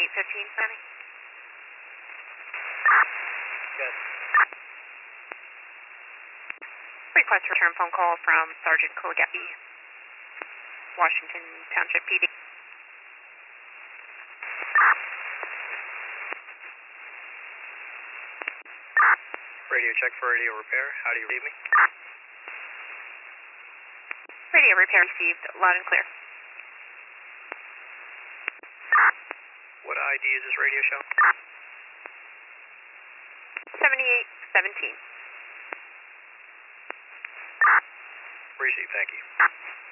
815, Fanny. Good. Request return phone call from Sergeant Kuligaki, Washington Township PD. Radio check for radio repair. How do you read me? Radio repair received loud and clear. What ID is this radio show? 7817. Received, thank you.